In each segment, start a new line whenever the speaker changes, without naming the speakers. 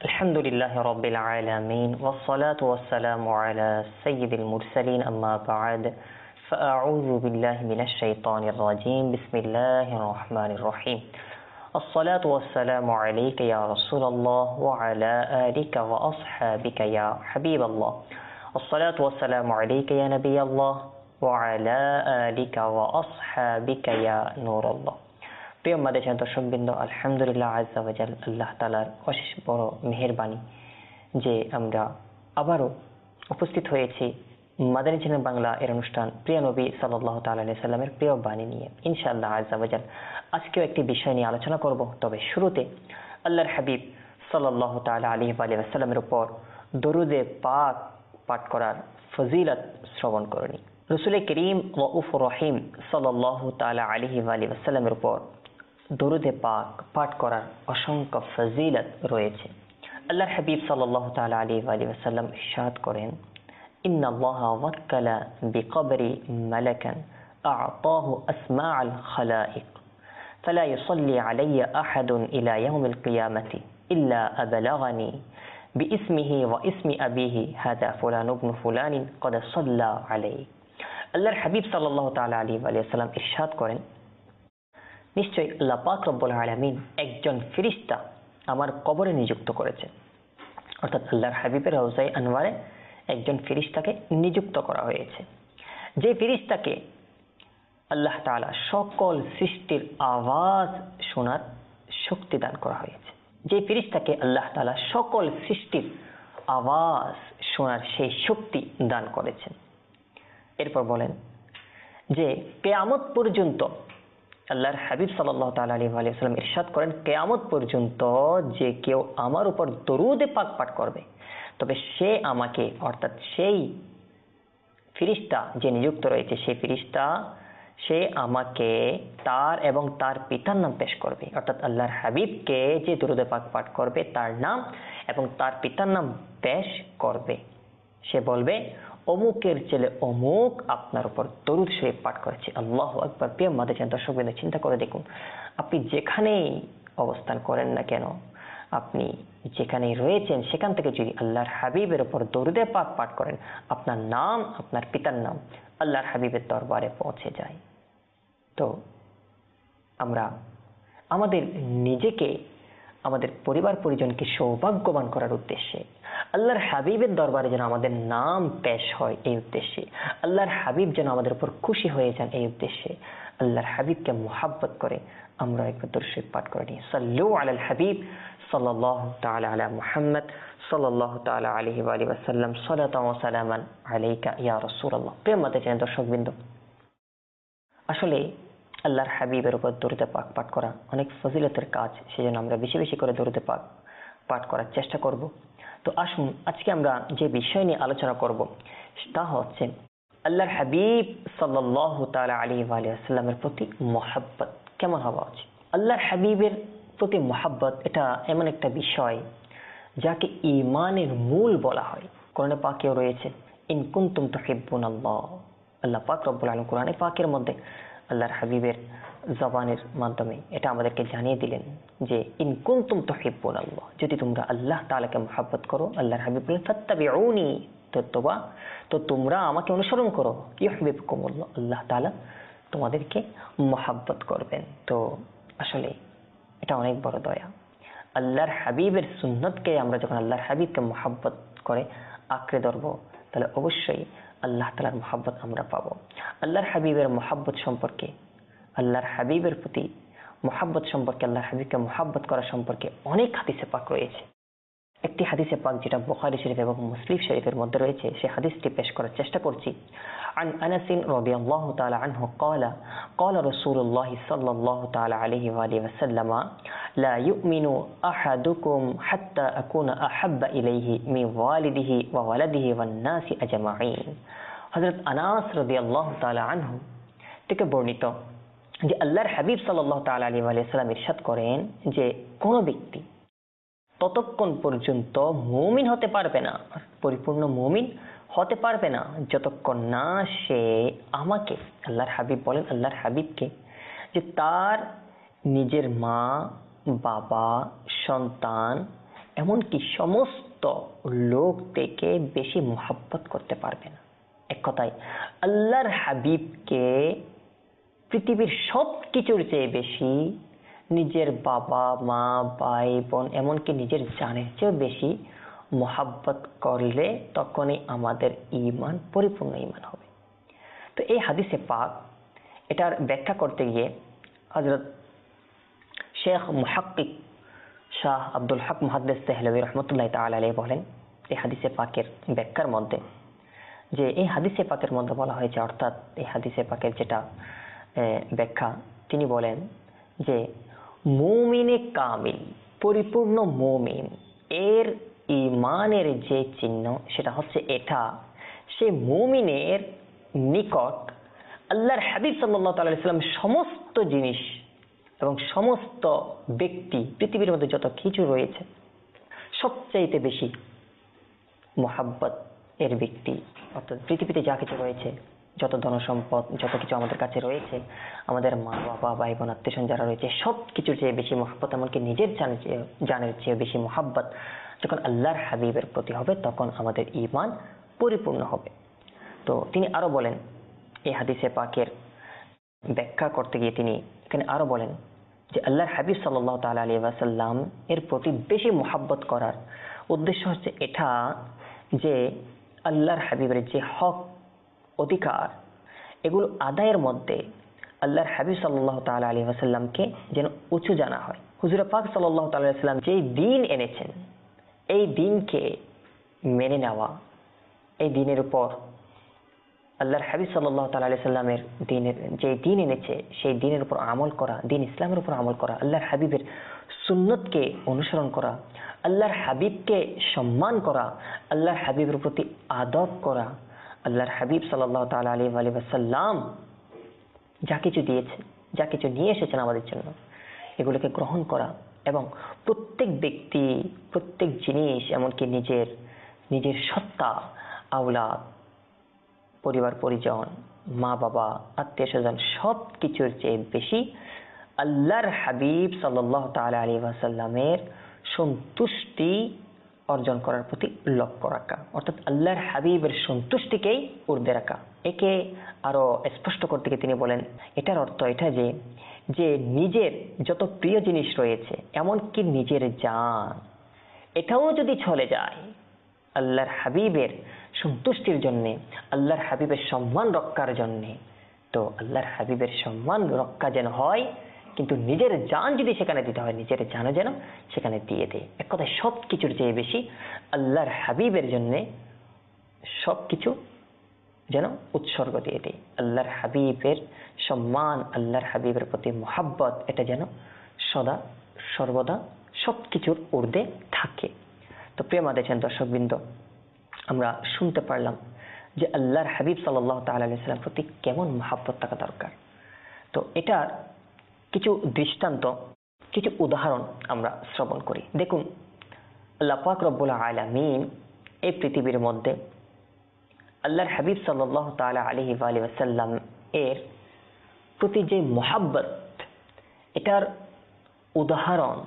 الحمد لله رب العالمين والصلاة والسلام على سيد المرسلين أما بعد فأعوذ بالله من الشيطان الرجيم بسم الله الرحمن الرحيم الصلاة والسلام عليك يا رسول الله وعلى آلك وأصحابك يا حبيب الله الصلاة والسلام عليك يا نبي الله وعلى آلك وأصحابك يا نور الله প্রিয় মাদ্রাসার দর্শকবৃন্দ, আলহামদুলিল্লাহ আজ্জা ওয়া জাল, আল্লাহ তাআলার অশেষ বড় মেহেরবানি যে আমরা আবারও উপস্থিত হয়েছি মাদানী চ্যানেল বাংলা এর অনুষ্ঠান প্রিয় নবী সাল্লাল্লাহু তাআলা আলাইহি সাল্লামের প্রিয় বাণী নিয়ে ইনশাআল্লাহ আজ্জা ওয়া জাল। আজকেও একটি বিষয় নিয়ে আলোচনা করব, তবে শুরুতে আল্লাহর হাবিব সাল্লাল্লাহু তাআলা আলাইহি ওয়া সাল্লামের উপর দরুদে পাক পাঠ করার ফজিলত শ্রবণ করুন। রাসূল করিম রাউফুর রহিম সাল্লাল্লাহু তাআলা আলাইহি ওয়া সাল্লামের উপর দরুদে পাক পাঠ করার অসংখ্য ফজিলত রয়েছে। আল্লাহর হাবিব সাল্লাল্লাহু তাআলা আলাইহি ওয়া সাল্লাম ইরশাদ করেন, ইন্নাল্লাহা ওয়াক্কালা বিকবরি মালাকান আ'তাহু আসমাআল খালাইক ফালা ইউসাল্লি আলাইয়া আহাদুন ইলা ইয়াউমিল কিয়ামাতি ইল্লা আবলাগানি বিইসমিহি ওয়া ইসমি আবিহি হাযা ফুলান ইবনু ফুলান ক্বাদ সাল্লা আলাইহি। আল্লাহর হাবিব সাল্লাল্লাহু তাআলা আলাইহি ওয়া সাল্লাম ইরশাদ করেন, নিশ্চয়ই আল্লাহ পাক রব্বুল আলামিন একজন ফেরেশতা আমার কবরে নিযুক্ত করেছে। অর্থাৎ আল্লাহর হাবিবের রওজায়ে আনওয়ারে একজন ফেরেশতাকে নিযুক্ত করা হয়েছে, যে ফেরেশতাকে আল্লাহ তাআলা সকল সৃষ্টির আওয়াজ শোনার শক্তি দান করা হয়েছে, যে ফেরেশতাকে আল্লাহ তাআলা সকল সৃষ্টির আওয়াজ শোনার সেই শক্তি দান করেছেন। এরপর বলেন যে কিয়ামত পর্যন্ত আল্লাহর হাবিব সাল্লাল্লাহু তাআলা আলাইহি ওয়া সাল্লাম ইরশাদ করেন, কিয়ামত পর্যন্ত যে কেউ আমার উপর দরুদে পাক পাঠ করবে, তবে সে আমাকে, অর্থাৎ সেই ফেরেশতা যে নিযুক্ত রয়েছে সেই ফেরেশতা, সে আমাকে তার এবং তার পিতার নাম পেশ করবে। অর্থাৎ আল্লাহর হাবিবকে যে দরুদে পাক পাঠ করবে তার নাম এবং তার পিতার নাম পেশ করবে। সে বলবে, অমুকের ছেলে অমুক আপনার উপর দরুদ শরীফ পাঠ করেছে। আল্লাহু আকবার। প্রিয় মাদ্রাসার দর্শকবৃন্দ, চিন্তা করে দেখুন, আপনি যেখানেই অবস্থান করেন না কেন, আপনি যেখানেই রয়েছেন সেখান থেকে যদি আল্লাহর হাবিবের উপর দরুদে পাক পাঠ করেন, আপনার নাম, আপনার পিতার নাম আল্লাহর হাবিবের দরবারে পৌঁছে যায়। তো আমরা আমাদের নিজেকে, আমাদের পরিবার পরিজনকে সৌভাগ্যবান করার উদ্দেশ্যে, আল্লাহর হাবিবের দরবারে যেন আমাদের নাম পেশ হয় এই উদ্দেশ্যে, আল্লাহর হাবিব যেন আমাদের উপর খুশি হয়ে যান এই উদ্দেশ্যে, আল্লাহর হাবিবকে মুহাব্বত করে আমরা একবার দরুদ শরীফ পাঠ করে নিই। সাল্লু আলাল হাবিব সাল্লাল্লাহু তাআলা আলা মুহাম্মদ সাল্লাল্লাহু তাআলা আলাইহি ওয়া সাল্লাম সালাতান ওয়া সালামান আলাইকা ইয়া রাসূলুল্লাহ। প্রিয় মাদ্রাসার দর্শকবৃন্দ, আসলে আল্লাহর হাবিবের উপর দরুদে পাক পাঠ করা অনেক ফজিলতের কাজ, সেজন্য আমরা বেশি বেশি করে দরুদে পাক পাঠ করার চেষ্টা করব। তো আসুন আজকে আমরা যে বিষয় নিয়ে আলোচনা করব তা হচ্ছে আল্লাহর হাবিব সাল্লাল্লাহু তাআলা আলাইহি ওয়া সাল্লামের প্রতি মুহাব্বত কেমন হওয়া উচিত। আল্লাহর হাবিবের প্রতি মুহাব্বত এটা এমন একটা বিষয় যাকে ঈমানের মূল বলা হয়। কোরআনে পাকেও রয়েছে, ইন কুনতুম তুহিব্বুনাল্লাহ। আল্লাহ পাক রব্বুল আলামিন কোরআনে পাকের মধ্যে আল্লাহর হাবিবের জবানের মাধ্যমে এটা আমাদেরকে জানিয়ে দিলেন যে ইন কুনতুম তুহিব্বুনাল্লাহ, যদি তোমরা আল্লাহ তাআলাকে মুহাব্বত করো, আল্লাহর হাবিব বলেন ফাত্তাবিউনি, তো তোমরা আমাকে অনুসরণ করো, ইউহিব্বুকুমুল্লাহ, আল্লাহ তাআলা তোমাদেরকে মুহাব্বত করবেন। তো আসলে এটা অনেক বড় দয়া। আল্লাহর হাবিবের সুন্নতকে আমরা যখন আল্লাহর হাবিবকে মুহাব্বত করে আঁকড়ে ধরবো, তাহলে অবশ্যই আল্লাহ তাআলার মুহাব্বত আমরা পাবো। আল্লাহর হাবিবের মুহাব্বত সম্পর্কে, আল্লাহর হাবিবের প্রতি মুহাব্বত সম্পর্কে, আল্লাহর হাবিবকে মুহাব্বত করা সম্পর্কে অনেক হাদিসে পাক রয়েছে। একটি হাদিসে পাক যেটা বুখারী শরীফ এবং মুসলিম শরীফের মধ্যে রয়েছে, সেই হাদিসটি পেশ করার চেষ্টা করছি। عن أنس رضي الله تعالى عنه قال قال رسول الله صلى الله تعالى عليه وآله وسلم لا يؤمن أحدكم حتى أكون أحب إليه من والده وولده والناس أجمعين। হযরত আনাস রাদিয়াল্লাহু তাআলা আনহু থেকে বর্ণিত যে আল্লাহর হাবিব সাল্লাল্লাহু তাআলা আলাইহি ওয়া সাল্লাম ইরশাদ করেন যে কোন ব্যক্তি ততক্ষণ পর্যন্ত মুমিন হতে পারবে না, পরিপূর্ণ মুমিন হতে পারবে না, যতক্ষণ না সে আমাকে, আল্লাহর হাবিব বলেন আল্লাহর হাবিবকে, যে তার নিজের মা, বাবা, সন্তান এমনকি সমস্ত লোক থেকে বেশি মহব্বত করতে পারবে না। এক কথায় আল্লাহর হাবিবকে পৃথিবীর সব কিছুর চেয়ে বেশি, নিজের বাবা মা ভাই বোন এমনকি নিজের জানের চেয়েও বেশি মহব্বত করলে তখনই আমাদের ঈমান পরিপূর্ণ ঈমান হবে। তো এই হাদিসে পাক এটার ব্যাখ্যা করতে গিয়ে হযরত শেখ মুহাক্কিক শাহ আব্দুল হক মুহাদ্দিস দেহলভী রাহমাতুল্লাহি তাআলা আলাইহি বলেন এই হাদিসে পাকের ব্যাখ্যার মধ্যে, যে এই হাদিসে পাকের মধ্যে বলা হয়েছে, অর্থাৎ এই হাদিসে পাকের যেটা ব্যাখ্যা, তিনি বলেন যে মুমিনে কামিল, পরিপূর্ণ মুমিন এর ঈমানের যে চিহ্ন সেটা হচ্ছে এটা, সে মুমিনের নিকট আল্লাহর হাবিব সাল্লাল্লাহু আলাইহি ওয়াসাল্লাম সমস্ত জিনিস এবং সমস্ত ব্যক্তি, পৃথিবীর মধ্যে যত কিছু রয়েছে সবচাইতে বেশি মহাব্বত এর ব্যক্তি, অর্থাৎ পৃথিবীতে যা কিছু রয়েছে, যত ধনসম্পদ, যত কিছু আমাদের কাছে রয়েছে, আমাদের মা বাবা ভাই বোন আত্মীয়স্বজন যারা রয়েছে সব কিছুর চেয়ে বেশি মহব্বত, এমনকি নিজের জানের চেয়ে বেশি মহব্বত যখন আল্লাহর হাবিবের প্রতি হবে তখন আমাদের ঈমান পরিপূর্ণ হবে। তো তিনি আরো বলেন, এই হাদিসে পাকের ব্যাখ্যা করতে গিয়ে তিনি এখানে আরো বলেন যে আল্লাহর হাবিব সাল্লাল্লাহু তাআলা আলাইহি ওয়াসাল্লাম এর প্রতি বেশি মহব্বত করার উদ্দেশ্য হচ্ছে এটা যে আল্লাহর হাবিবের যে হক অধিকার এগুলো আদায়ের মধ্যে আল্লাহর হাবিব সাল্লাল্লাহু তাআলা আলাইহি ওয়াসাল্লামকে যেন উঁচু জানা হয়। হুজুর পাক সাল্লাল্লাহু তাআলা আলাইহি ওয়াসাল্লাম যেই দ্বীন এনেছেন, এই দ্বীনকে মেনে নেওয়া, এই দ্বীনের উপর আল্লাহর হাবিব সাল্লাল্লাহু তাআলা আলাইহি ওয়াসাল্লামের দ্বীনের যে দ্বীন এনেছে সেই দ্বীনের উপর আমল করা, দ্বীন ইসলামের উপর আমল করা, আল্লাহর হাবিবের সুন্নতকে অনুসরণ করা, আল্লাহর হাবিবকে সম্মান করা, আল্লাহর হাবিবের প্রতি আদব করা, আল্লাহর হাবিব সাল্লাল্লাহু তাআলা আলাইহি ওয়াসাল্লাম যা কিছু দিয়েছে, যা কিছু নিয়ে এসেছেন আমাদের জন্য, এগুলোকে গ্রহণ করা এবং প্রত্যেক ব্যক্তি, প্রত্যেক জিনিস, এমনকি নিজের সত্তা, আওলাদ, পরিবার পরিজন, মা বাবা, আত্মীয় স্বজন সব কিছুর চেয়ে বেশি আল্লাহর হাবিব সাল্লাল্লাহু তাআলা আলাইহি ওয়াসাল্লামের সন্তুষ্টি অর্জন করার প্রতি লক্ষ্য রাখা, অর্থাৎ আল্লাহর হাবিবের সন্তুষ্টিকেই ঊর্ধ্বে রাখা। একে আরো স্পষ্ট করতে গিয়ে তিনি বলেন, এটার অর্থ এটা যে নিজের যত প্রিয় জিনিস রয়েছে, এমনকি নিজের জান, এটাও যদি চলে যায় আল্লাহর হাবিবের সন্তুষ্টির জন্যে, আল্লাহর হাবিবের সম্মান রক্ষার জন্যে, তো আল্লাহর হাবিবের সম্মান রক্ষা যেন হয়, কিন্তু নিজের জান যদি সেখানে দিতে হয়, নিজের জানও যেন সেখানে দিয়ে দেয়। এক কথায় সব কিছুর চেয়ে বেশি আল্লাহর হাবিবের জন্যে সবকিছু যেন উৎসর্গ দিয়ে দেয়। আল্লাহর হাবিবের সম্মান, আল্লাহর হাবিবের প্রতি মহাব্বত, এটা যেন সদা সর্বদা সবকিছুর ঊর্ধ্বে থাকে। তো প্রিয় দেখেন দর্শকবৃন্দ, আমরা শুনতে পারলাম যে আল্লাহর হাবিব সাল্লাল্লাহু তাআলা আলাইহি ওয়াসাল্লাম প্রতি কেমন মহব্বত থাকা দরকার। তো এটার কিছু দৃষ্টান্ত, কিছু উদাহরণ আমরা শ্রবণ করি। দেখুন, আল্লাহ পাক রব্বুল আলামিন এই পৃথিবীর মধ্যে আল্লাহর হাবিব সাল্লাল্লাহু তাআলা আলাইহি ওয়াসাল্লাম এর প্রতি যে মহব্বত, এটার উদাহরণ,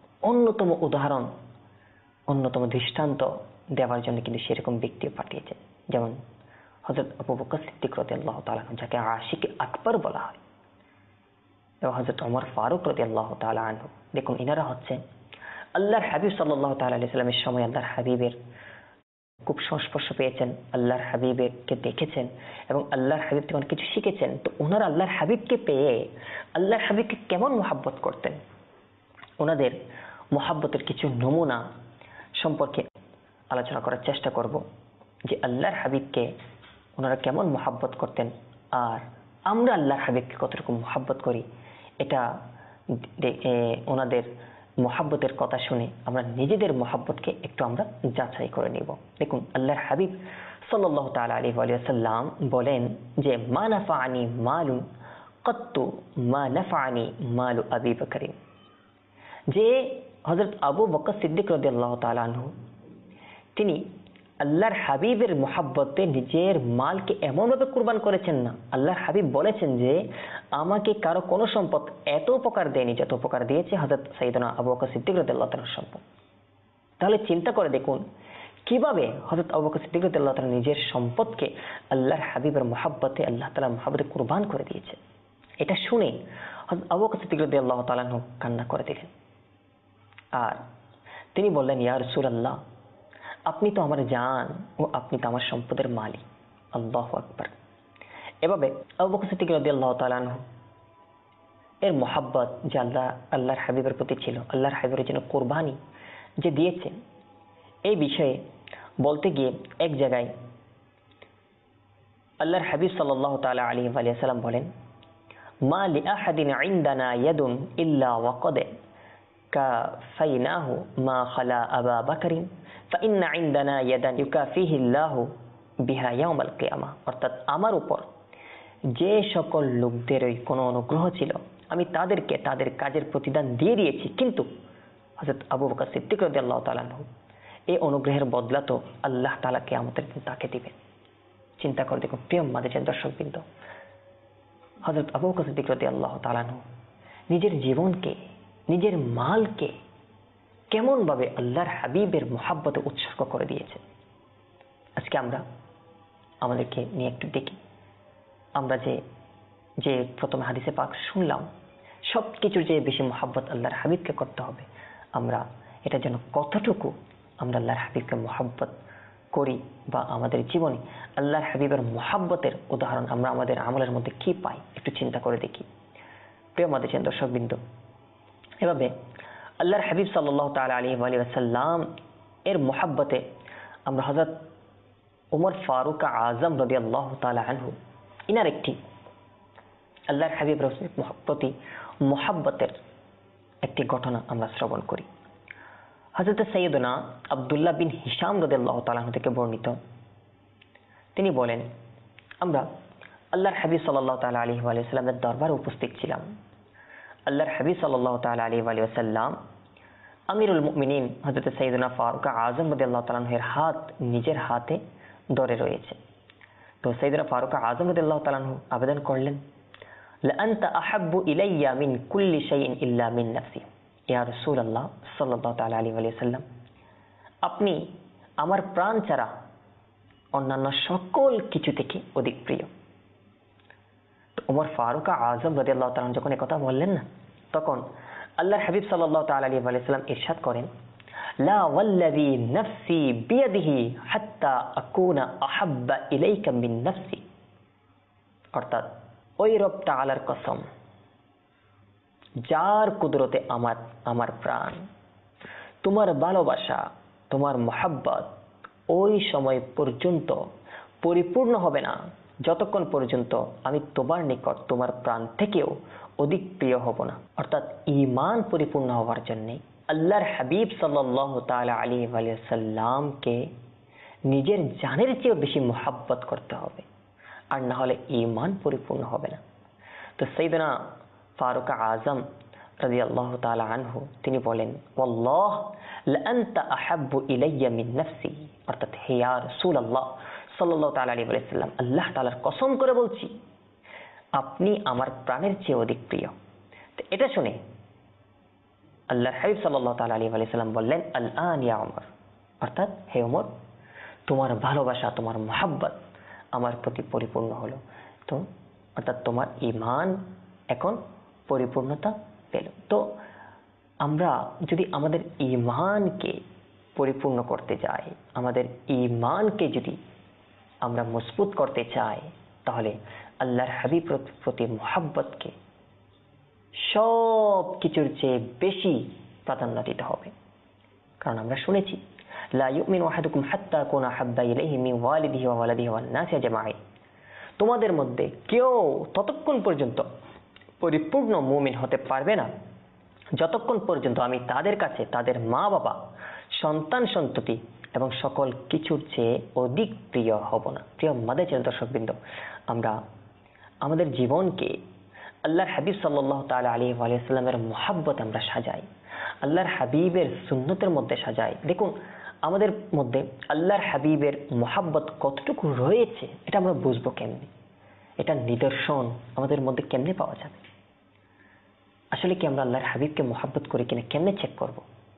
অন্যতম দৃষ্টান্ত দেওয়ার জন্য কিন্তু সেরকম ব্যক্তিও পাঠিয়েছেন, যেমন হযরত আবু বকর সিদ্দিক রাদিয়াল্লাহু তাআলা আনহু, যাকে আশিকে আকবর বলা হয়, এবং হযরত ওমর ফারুক রাদিয়াল্লাহু তাআলা আনহু। দেখুন, ইনারা হচ্ছে আল্লাহর হাবিব সাল্লাল্লাহু তাআলা আলাইহি ওয়াসাল্লামের সময় আল্লাহর হাবিবের খুব সংস্পর্শ পেয়েছেন, আল্লাহর হাবিবকে দেখেছেন এবং আল্লাহর হাবিব থেকে অনেক কিছু শিখেছেন। তো ওনারা আল্লাহর হাবিবকে পেয়ে আল্লাহর হাবিবকে কেমন মহব্বত করতেন, ওনাদের মহব্বতের কিছু নমুনা সম্পর্কে আলোচনা করার চেষ্টা করব, যে আল্লাহর হাবিবকে ওনারা কেমন মহব্বত করতেন আর আমরা আল্লাহর হাবিবকে কতটুকু মহব্বত করি। এটা ওনাদের মহব্বতের কথা শুনে আমরা নিজেদের মহব্বতকে একটু আমরা যাচাই করে নিব। দেখুন, আল্লাহর হাবিব সাল্লাল্লাহু তাআলা আলাইহি ওয়াসাল্লাম বলেন যে মা নাফাআনি মালুন কত্তু মা নাফাআনি মালু আবি বকরিন, যে হযরত আবু বকর সিদ্দিক রাদিয়াল্লাহু তাআলা আনহু তিনি আল্লাহর হাবিবের মহব্বতে নিজের মালকে এমনভাবে কুরবান করেছেন না। আল্লাহর হাবিব বলেছেন যে আমাকে কারো কোনো সম্পদ এত উপকার দেয়নি যত উপকার দিয়েছে হযরত সাইয়েদনা আবু বকর সিদ্দিক রাদিয়াল্লাহু তাআলার সম্পদ। তাহলে চিন্তা করে দেখুন কিভাবে হযরত আবু বকর সিদ্দিক রাদিয়াল্লাহু তাআলা নিজের সম্পদকে আল্লাহর হাবিবের মহব্বতে, আল্লাহ তাআলার মহব্বতে কুরবান করে দিয়েছে। এটা শুনে হযরত আবু বকর সিদ্দিক রাদিয়াল্লাহু তাআলা কান্না করে দিলেন আর তিনি বললেন, ইয়া রাসূলুল্লাহ, আপনি তো আমার জান ও আপনি তো আমার সম্পদের মালিক। আল্লাহু আকবার। এভাবে আবু বকর সিদ্দিক রাদিয়াল্লাহু তাআলা এর মহব্বত যে আল্লাহর হাবিবের প্রতি ছিল, আল্লাহর হাবিবের জন্য কুরবানি যে দিয়েছেন, এই বিষয়ে বলতে গিয়ে এক জায়গায় আল্লাহর হাবিব সাল্লাল্লাহু তাআলা আলাইহি ওয়া সাল্লাম বলেন, মা লিআহাদিন ইনদানা ইয়াদুন ইল্লা ওয়াকাদ কাফাইনাহু মা খালা আবা বকরিন ফাইন্না ইনদানা ইয়াদান ইউকাফিহি আল্লাহু বিহা ইয়াউমাল কিয়ামাহ। অর্থাৎ আমার উপর যে সকল লোকদের কোনো অনুগ্রহ ছিল আমি তাদেরকে তাদের কাজের প্রতিদান দিয়ে দিয়েছি, কিন্তু হযরত আবু বকর সিদ্দিক রাদিয়াল্লাহু তাআলা এই অনুগ্রহের বদলা তো আল্লাহ তাআলা কিয়ামতের দিন তাকে দিবেন। চিন্তা করে দেখুন প্রিয় মাদ্রাসার দর্শকবৃন্দ, হযরত আবু বকর সিদ্দিক রাদিয়াল্লাহু তাআলা নিজের জীবনকে, নিজের মালকে কেমন ভাবে আল্লাহর হাবিবের মহব্বতে উৎসর্গ করে দিয়েছে। আজকে আমরা আমাদেরকে নিয়ে একটু দেখি, আমরা যে প্রথমে হাদিসে পাক শুনলাম, সবকিছুর যে বেশি মহব্বত আল্লাহর হাবিবকে করতে হবে, আমরা এটা যেন কতটুকু আমরা আল্লাহর হাবিবকে মহব্বত করি বা আমাদের জীবনে আল্লাহর হাবিবের মহব্বতের উদাহরণ আমরা আমাদের আমলের মধ্যে কি পাই একটু চিন্তা করে দেখি। প্রিয় মাদ্রাসার দর্শকবৃন্দ, এভাবে আল্লাহর হাবিব সাল্লাল্লাহু তাআলা আলাইহি ওয়া সাল্লাম এর মহব্বতে আমরা হযরত ওমর ফারুক আযম রাদিয়াল্লাহু তাআলা আনহু ইনার একটি আল্লাহর হাবিবের প্রতি মহব্বতের একটি ঘটনা আমরা শ্রবণ করি। হযরত সাইয়্যিদুনা আব্দুল্লাহ বিন হিশাম রাদিয়াল্লাহু তাআলা আনহু থেকে বর্ণিত, তিনি বলেন, আমরা আল্লাহর হাবিব সাল্লাল্লাহু তাআলা আলাইহি ওয়া সাল্লামের দরবারে উপস্থিত ছিলাম। আল্লাহর হাবিব সাল্লাল্লাহু তাআলা আলাইহি ওয়া সাল্লাম আমিরুল মুমিনিন হযরত সাইয়্যিদুনা ফারুক আযম রাদিয়াল্লাহু তাআলা আনহুর হাত নিজের হাতে ধরে রয়েছে। তো সাইয়্যিদুনা ফারুক আযম রাদিয়াল্লাহু তাআলা আনহু আবেদন করলেন, লা আনতা আহাব্বু ইলাইয়া মিন কুল্লি শাইইন ইল্লা মিন নাফসি। ইয়া রাসূলুল্লাহ সাল্লাল্লাহু তাআলা আলাইহি ওয়া সাল্লাম, আপনি আমার প্রাণ ছাড়া অন্যান্য সকল কিছু থেকে অধিক প্রিয়। তো ওমর ফারুক আযম রাদিয়াল্লাহু তাআলা যখন এই কথা বললেন না, তখন আল্লাহর হাবিব সাল্লাল্লাহু তাআলা আলাইহি ওয়া সাল্লাম ইরশাদ করেন, লা ওয়াল্লাযী নাফসি বিয়াদিহি হাত্তা আকুনা আহাব্বা ইলাইকা মিন নাফসি। অর্থাৎ ওই রব তাআলার কসম, যার কুদরতে আমার প্রাণ, তোমার ভালোবাসা, তোমার মহব্বত ওই সময় পর্যন্ত পরিপূর্ণ হবে না যতক্ষণ পর্যন্ত আমি তোমার নিকট তোমার প্রাণ থেকেও অধিক প্রিয় হব না। অর্থাৎ ঈমান পরিপূর্ণ হওয়ার জন্য আল্লাহর হাবিব সাল্লাল্লাহু তাআলা আলাইহি ওয়া সাল্লামকে নিজের জানের চেয়েও বেশি মহব্বত করতে হবে, আর না হলে ঈমান পরিপূর্ণ হবে না। তো সাইয়্যিদুনা ফারুক আযম রাদিয়াল্লাহু তাআলা আনহু তিনি বলেন, ওয়াল্লাহ লা আনতা আহাব্বু ইলাইয়া মিন নাফসি। অর্থাৎ হে ইয়া রাসূলুল্লাহ সাল্লাল্লাহু তাআলা আলাইহি ওয়া সাল্লাম, আল্লাহ তাআলার কসম করে বলছি আপনি আমার প্রাণের চেয়ে অধিক প্রিয়। তো এটা শুনে আল্লাহর হাবিব সাল্লাল্লাহু তাআলা আলাইহি ওয়া সাল্লাম বললেন, আল আন ইয়া ওমর। অর্থাৎ হে ওমর, তোমার ভালোবাসা, তোমার মহব্বত আমার প্রতি পরিপূর্ণ হলো। তো অর্থাৎ তোমার ঈমান এখন পরিপূর্ণতা পেল। তো আমরা যদি আমাদের ঈমানকে পরিপূর্ণ করতে চাই, আমাদের ঈমানকে যদি আমরা মজবুত করতে চাই, তাহলে আল্লাহর হাবিবের প্রতি মহব্বতকে সব কিছুর চেয়ে বেশি প্রাধান্য দিতে হবে। কারণ আমরা শুনেছি, লা ইউমিনু আহাদুকুম হাত্তা আকুনা আহাব্বা ইলাইহি মিন ওয়ালিদিহি ওয়া ওয়ালাদিহি ওয়ান নাসি আজমাইন। তোমাদের মধ্যে কেউ ততক্ষণ পর্যন্ত পরিপূর্ণ মুমিন হতে পারবে না যতক্ষণ পর্যন্ত আমি তাদের কাছে তাদের মা বাবা, সন্তান সন্ততি এবং সকল কিছুর চেয়ে অধিক প্রিয় হব না। প্রিয় মাদ্রাসার দর্শকবৃন্দ, আমরা আমাদের জীবনকে আল্লাহর হাবিব সাল্লাল্লাহু তাআলা আলাইহি ওয়া সাল্লামের মহব্বতে আমরা সাজাই, আল্লাহর হাবিবের সুন্নতের মধ্যে সাজাই। দেখুন আমাদের মধ্যে আল্লাহর হাবিবের মহব্বত কতটুকু রয়েছে এটা আমরা বুঝবো কেমনে, এটা নিদর্শন আমাদের মধ্যে কেমনে পাওয়া যাবে। আসলে কি আমরা আল্লাহর হাবিবকে মহব্বত করি কিনা কেমনে চেক করব?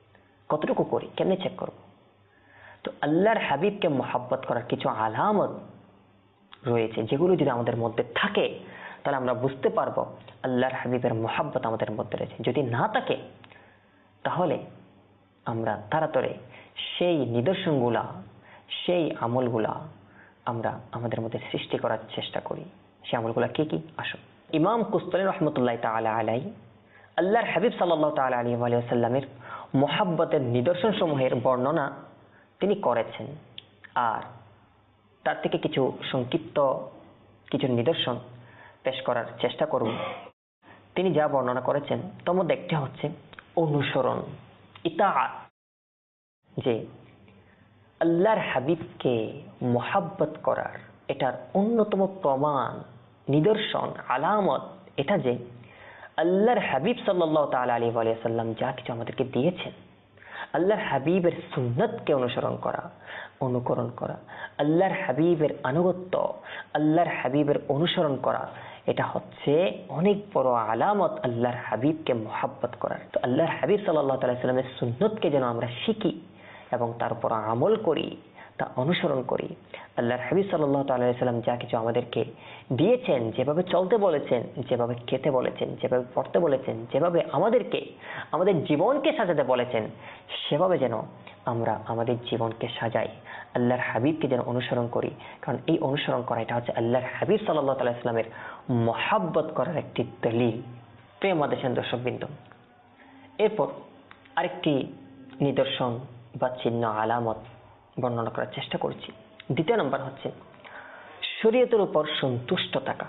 কতটুকু করি, কেমনে চেক করব? তো আল্লাহর হাবিবকে মহব্বত করার কিছু আলামত রয়েছে, যেগুলো যদি আমাদের মধ্যে থাকে তাহলে আমরা বুঝতে পারবো আল্লাহর হাবিবের মহব্বত আমাদের মধ্যে রয়েছে। যদি না থাকে তাহলে আমরা তাড়াতাড়ি সেই নিদর্শনগুলা, সেই আমলগুলা আমরা আমাদের মধ্যে সৃষ্টি করার চেষ্টা করি। সেই আমলগুলা কি কি? আসুন, ইমাম কুস্তানি রহমতুল্লাহ তাআলা আলাইহি আল্লাহর হাবিব সাল্লাল্লাহু তাআলা আলাইহি ওয়া সাল্লামের মহব্বতের নিদর্শন সমূহের বর্ণনা তিনি করেছেন। আর তার থেকে কিছু সংক্ষিপ্ত কিছু নিদর্শন পেশ করার চেষ্টা করব। তিনি যা বর্ণনা করেছেন তার মধ্যে একটি হচ্ছে অনুসরণ, ইতাআত। যে আল্লাহর হাবিবকে মহব্বত করার এটার অন্যতম প্রমাণ, নিদর্শন, আলামত এটা যে আল্লাহর হাবিব সাল্লাল্লাহু তাআলা আলাইহি ওয়া সাল্লাম যা কিছু আমাদেরকে দিয়েছেন, আল্লাহর হাবিবের সুন্নতকে অনুসরণ করা, অনুকরণ করা, আল্লাহর হাবিবের আনুগত্য, আল্লাহর হাবিবের অনুসরণ করা, এটা হচ্ছে অনেক বড় আলামত আল্লাহর হাবিবকে মহব্বত করার। তো আল্লাহর হাবিব সাল্লাল্লাহু আলাইহি ওয়াসাল্লামের সুন্নতকে যেন আমরা শিখি এবং তার উপর আমল করি, তা অনুসরণ করি। আল্লাহর হাবিব সাল্লাল্লাহু আলাইহি ওয়াসাল্লাম যা কিছু আমাদেরকে দিয়েছেন, যেভাবে চলতে বলেছেন, যেভাবে খেতে বলেছেন, যেভাবে পড়তে বলেছেন, যেভাবে আমাদেরকে আমাদের জীবনকে সাজাতে বলেছেন, সেভাবে যেন আমরা আমাদের জীবনকে সাজাই, আল্লাহর হাবিবকে যেন অনুসরণ করি। কারণ এই অনুসরণ করা এটা হচ্ছে আল্লাহর হাবিব সাল্লাল্লাহু আলাইহি ওয়াসাল্লামের মহব্বত করার একটি দলিল। প্রিয় মাদ্রাসার দর্শকবৃন্দ, এরপর আরেকটি নিদর্শন বা চিহ্ন, আলামত বর্ণনা করার চেষ্টা করছি। দ্বিতীয় নম্বর হচ্ছে শরীয়তের উপর সন্তুষ্ট থাকা।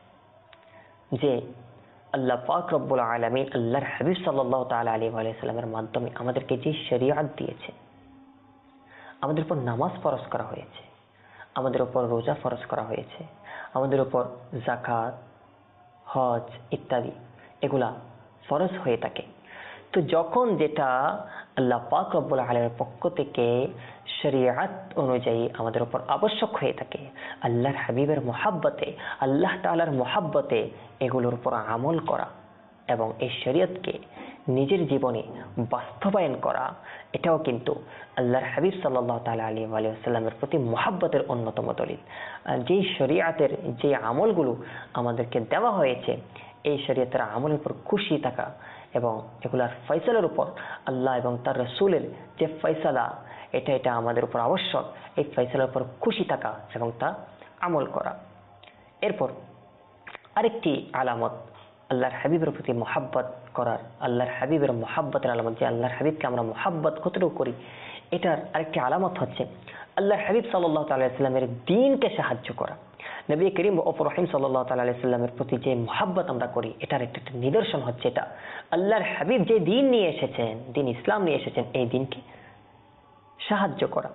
যে আল্লাহ পাক রব্বুল আলামিন আল্লাহর হাবিব সাল্লাল্লাহু তাআলা আলাইহি ওয়া সাল্লামের মাধ্যমে আমাদেরকে যে শরীয়ত দিয়েছে, আমাদের উপর নামাজ ফরজ করা হয়েছে, আমাদের উপর রোজা ফরজ করা হয়েছে, আমাদের উপর যাকাত, হজ ইত্যাদি এগুলা ফরজ হয়ে থাকে। তো যখন যেটা আল্লাহ পাক রব্বুল আলামিনের পক্ষ থেকে শরীয়ত অনুযায়ী আমাদের উপর আবশ্যক হয়ে থাকে, আল্লাহর হাবিবের মহব্বতে, আল্লাহ তাআলার মহব্বতে এগুলোর উপর আমল করা এবং এই শরীয়তকে নিজের জীবনে বাস্তবায়ন করা, এটাও কিন্তু আল্লাহর হাবিব সাল্লাল্লাহু তাআলা আলাইহি ওয়া সাল্লামের প্রতি মহব্বতের অন্যতম দলিল। যেই শরীয়তের যে আমলগুলো আমাদেরকে দেওয়া হয়েছে, এই শরীয়তের আমলের উপর খুশি থাকা এবং এগুলার ফয়সালার উপর আল্লাহ এবং তার রাসূলের যে ফয়সালা, এটা আমাদের উপর আবশ্যক, এই ফয়সালার উপর খুশি থাকা এবং তা আমল করা। এরপর আরেকটি আলামত আল্লাহর হাবিবের প্রতি মহব্বত করার, আল্লাহর হাবিবের মহব্বতের আলামত, যে আল্লাহর হাবিবকে আমরা মহব্বত কতটুকু করি, এটার আরেকটি আলামত হচ্ছে আল্লাহর হাবিব সাল্লাল্লাহু তাআলা আলাইহি ওয়াসাল্লামের দ্বীনকে সাহায্য করা। নবী করিম ওয়া রহিম সাল্লাল্লাহু তাআলা আলাইহি ওয়াসাল্লামের প্রতি যে মহব্বত আমরা করি, এটার একটা নিদর্শন হচ্ছে এটা আল্লাহর হাবিব যে দ্বীন নিয়ে এসেছেন, দ্বীন ইসলাম নিয়ে এসেছেন, এই দ্বীনকে সাহায্য করা।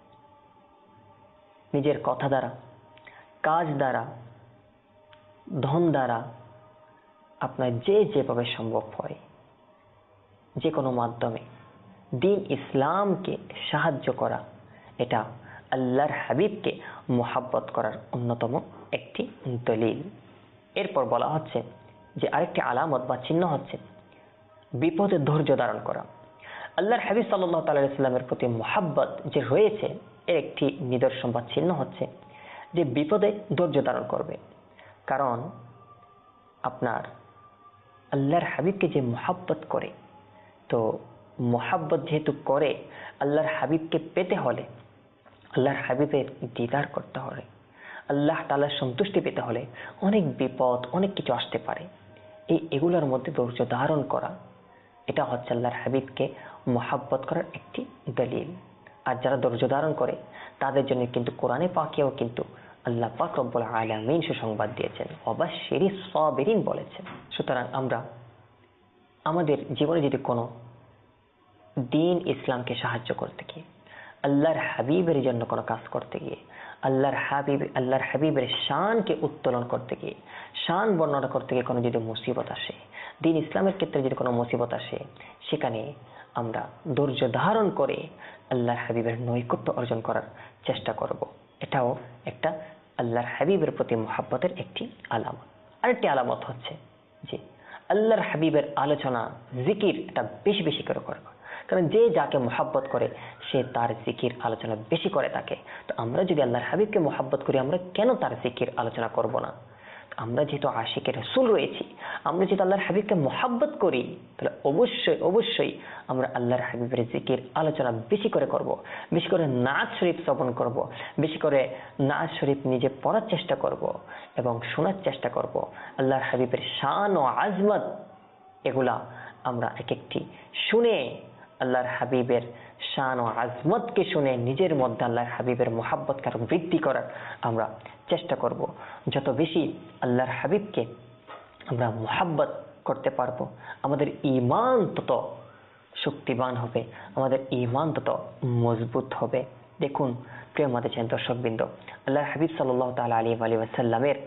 নিজের কথা দ্বারা, কাজ দ্বারা, ধন দ্বারা, আপনার যেভাবে সম্ভব হয়, যে কোনো মাধ্যমে দ্বীন ইসলামকে সাহায্য করা, এটা আল্লাহর হাবিবকে মহব্বত করার অন্যতম একটি দলিল। এরপর বলা হচ্ছে যে আরেকটি আলামত বা চিহ্ন হচ্ছে বিপদে ধৈর্য ধারণ করা। আল্লাহর হাবিব সাল্লাল্লাহু তাআলা আলাইহি ওয়াসাল্লামের প্রতি মহব্বত যে রয়েছে, এর একটি নিদর্শন বা চিহ্ন হচ্ছে যে বিপদে ধৈর্য ধারণ করবে। কারণ আপনার আল্লাহর হাবিবকে যে মহব্বত করে, তো মহব্বত যেহেতু করে, আল্লাহর হাবিবকে পেতে হলে, আল্লাহর হাবিবের দিদার করতে হলে, আল্লাহ তাআলার সন্তুষ্টি পেতে হলে অনেক বিপদ, অনেক কিছু আসতে পারে। এগুলোর মধ্যে ধৈর্য ধারণ করা, এটা হচ্ছে আল্লাহর হাবিবকে মহব্বত করার একটি দলিল। আর যারা ধৈর্য ধারণ করে তাদের জন্য কিন্তু কোরআনে পাকেও কিন্তু আল্লাহ পাক রব্বুল আলামিন সুসংবাদ দিয়েছেন, ওয়াবাশশিরিস সাবিরিন বলেছেন। সুতরাং আমরা আমাদের জীবনে যদি কোনো দ্বীন ইসলামকে সাহায্য করতে গিয়ে, আল্লাহর হাবিবের জন্য কোনো কাজ করতে গিয়ে, আল্লাহর হাবিবের শানকে উত্তোলন করতে গিয়ে, শান বর্ণনা করতে গিয়ে কোনো যদি মুসিবত আসে, দ্বীন ইসলামের ক্ষেত্রে যদি কোনো মুসিবত আসে, সেখানে আমরা ধৈর্য ধারণ করে আল্লাহর হাবিবের নৈকট্য অর্জন করার চেষ্টা করব। এটাও একটা আল্লাহর হাবিবের প্রতি মহব্বতের একটি আলামত। আরেকটি আলামত হচ্ছে যে আল্লাহর হাবিবের আলোচনা, জিকির এটা বেশি বেশি করে করব। কারণ যে যাকে মহাব্বত করে সে তার জিকির আলোচনা বেশি করে থাকে। তো আমরা যদি আল্লাহর হাবিবকে মহাব্বত করি, আমরা কেন তার জিকির আলোচনা করব না? আমরা যেহেতু আশিকের রাসূল রয়েছি, আমরা যেহেতু আল্লাহর হাবিবকে মহাব্বত করি, তাহলে অবশ্যই অবশ্যই আমরা আল্লাহর হাবিবের জিকির আলোচনা বেশি করে করব, বেশি করে নাত শরীফ শ্রবণ করব, বেশি করে নাত শরীফ নিজে পড়ার চেষ্টা করব এবং শোনার চেষ্টা করব। আল্লাহর হাবিবের শান ও আজমত এগুলা আমরা এক একটি শুনে, আল্লাহর হাবিবের শান ও আজমতকে শুনে নিজের মধ্যে আল্লাহর হাবিবের মহাব্বতকে আরো বৃদ্ধি করার আমরা চেষ্টা করব। যত বেশি আল্লাহর হাবিবকে আমরা মহাব্বত করতে পারবো, আমাদের ঈমান তত শক্তিবান হবে, আমাদের ঈমান তত মজবুত হবে। দেখুন প্রিয় মাদেছেন দর্শকবৃন্দ, আল্লাহর হাবিব সাল্লাল্লাহু তাআলা আলাইহি ওয়াসাল্লামের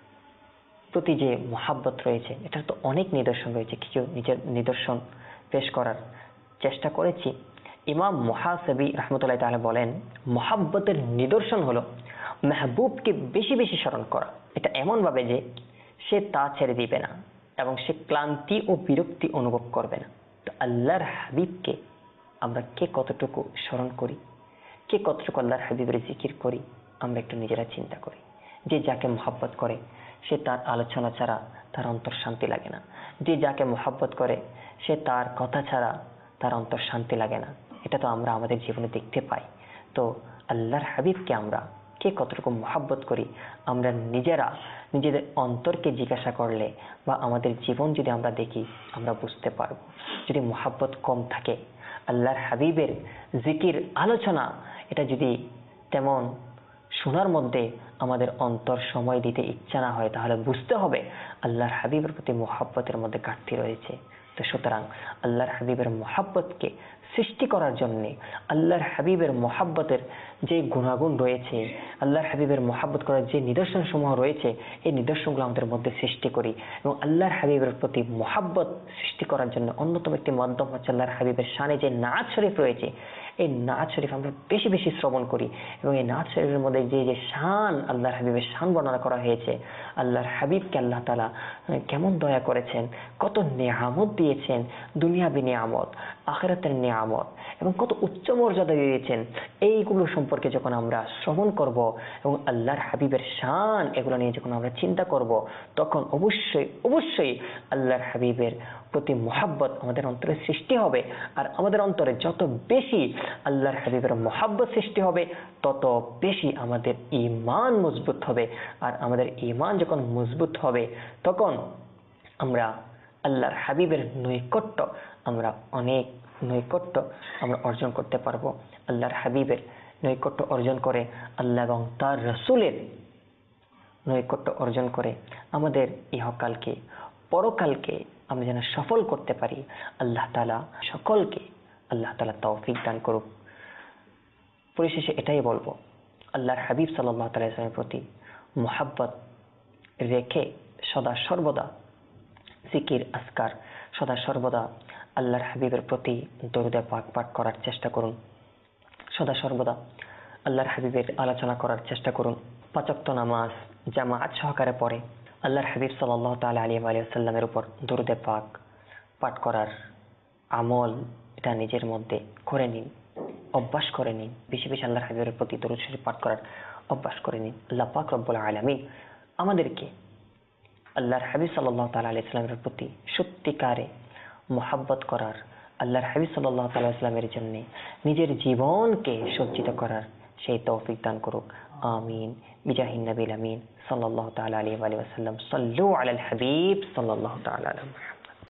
প্রতি যে মহাব্বত রয়েছে, এটার তো অনেক নিদর্শন রয়েছে। কিছু নিজের নিদর্শন পেশ করার চেষ্টা করেছি। ইমাম মুহাসিবি রাহমাতুল্লাহি তাআলা বলেন, মহাব্বতের নিদর্শন হলো মেহবুবকে বেশি বেশি স্মরণ করা। এটা এমন ভাবে যে সে তা ছেড়ে দিবে না এবং সে ক্লান্তি ও বিরক্তি অনুভব করবে না। তো আল্লাহর হাবিবকে আমরা কে কতটুকু স্মরণ করি, কে কতটুকু আল্লাহর হাবিবের জিকির করি, আমরা একটু নিজেরা চিন্তা করি। যে যাকে মহাব্বত করে সে তার আলোচনা ছাড়া তার অন্তর শান্তি লাগে না। যে যাকে মহাব্বত করে সে তার কথা ছাড়া তার অন্তর শান্তি লাগে না। এটা তো আমরা আমাদের জীবনে দেখতে পাই। তো আল্লাহর হাবিবকে আমরা কে কতটুকু মহাব্বত করি, আমরা নিজেরা নিজেদের অন্তরকে জিজ্ঞাসা করলে বা আমাদের জীবন যদি আমরা দেখি, আমরা বুঝতে পারবো। যদি মহাব্বত কম থাকে, আল্লাহর হাবিবের জিকির আলোচনা এটা যদি তেমন শোনার মধ্যে আমাদের অন্তর সময় দিতে ইচ্ছা না হয়, তাহলে বুঝতে হবে আল্লাহর হাবিবের প্রতি মহাব্বতের মধ্যে ঘাটতি রয়েছে। তো সুতরাং আল্লাহর হাবিবের মহাব্বতকে সৃষ্টি করার জন্য, আল্লাহর হাবিবের মহাব্বতের যে গুণাগুণ রয়েছে, আল্লাহর হাবিবের মহাব্বত করার যে নিদর্শন সমূহ রয়েছে, এই নিদর্শনগুলো আমাদের মধ্যে সৃষ্টি করি। এবং আল্লাহর হাবিবের প্রতি মহাব্বত সৃষ্টি করার জন্য অন্যতম একটি মাধ্যম হচ্ছে আল্লাহর হাবিবের শানে যে নাত শরীফ রয়েছে, এই নাত শরীফ আমরা বেশি বেশি শ্রবণ করি। এবং এই নাত শরীফের মধ্যে যে যে শান, আল্লাহর হাবিবের শান বর্ণনা করা হয়েছে, আল্লাহর হাবিবকে আল্লাহ তাআলা কেমন দয়া করেছেন, কত নিয়ামত দিয়েছেন, দুনিয়াবী নিয়ামত, আখিরাতের নিয়ামত, এবং কত উচ্চ মর্যাদা দিয়েছেন, এইগুলো সম্পর্কে যখন আমরা শ্রবণ করব এবং আল্লাহর হাবিবের শান এগুলো নিয়ে যখন আমরা চিন্তা করব, তখন অবশ্যই অবশ্যই আল্লাহর হাবিবের প্রতি মহাব্বত আমাদের অন্তরে সৃষ্টি হবে। আর আমাদের অন্তরে যত বেশি আল্লাহর হাবিবের মহাব্বত সৃষ্টি হবে, তত বেশি আমাদের ঈমান মজবুত হবে। আর আমাদের ঈমান যখন মজবুত হবে, তখন আমরা আল্লাহর হাবিবের নৈকট্য আমরা অর্জন করতে পারবো। আল্লাহর হাবিবের নৈকট্য অর্জন করে, আল্লাহ এবং তার রাসূলের নৈকট্য অর্জন করে আমাদের ইহকালকে পরকালকে আমরা যেন সফল করতে পারি। আল্লাহ তাআলা সকলকে আল্লাহ তাআলা তৌফিক দান করুক। পরিশেষে এটাই বলবো, আল্লাহর হাবিব সাল্লাল্লাহু আলাইহি ওয়াসাল্লামের প্রতি মুহাব্বত রেখে সদা সর্বদা জিকির আজকার, সদা সর্বদা আল্লাহর হাবিবের প্রতি দরুদ পাক পাঠ করার চেষ্টা করুন। সদা সর্বদা আল্লাহর হাবিবের আলোচনা করার চেষ্টা করুন। 5 ওয়াক্ত নামাজ জামাআত সহকারে পড়ে আল্লাহর হাবিব সাল্লাল্লাহু তাআলা আলাইহি ওয়াসাল্লামের উপর দরুদ পাক পাঠ করার আমল এটা নিজের মধ্যে করে নিন, অভ্যাস করে নিন। বেশি বেশি আল্লাহর হাবিবের প্রতি দরুদ শরীফ পাঠ করার অভ্যাস করে নিন। আল্লাহ পাক রব্বুল আলামিন আমাদেরকে আল্লাহর হাবিব সাল্লাল্লাহু তাআলা আলাইহি ওয়াসাল্লামের প্রতি সত্যিকারে মুহাব্বত করার, আল্লাহর হাবিব সাল্লাল্লাহু তাআলা আলাইহি ওয়াসাল্লামের জন্য নিজের জীবনকে সজ্জিত করার সেই তৌফিক দান করুক। আমিন বিজাহিন নবীল আমিন সাল্লাল্লাহু তাআলা আলাইহি ওয়াসাল্লাম। সাল্লু আলাল হাবিব সাল্লাল্লাহু তাআলা আলাইহি ওয়াসাল্লাম।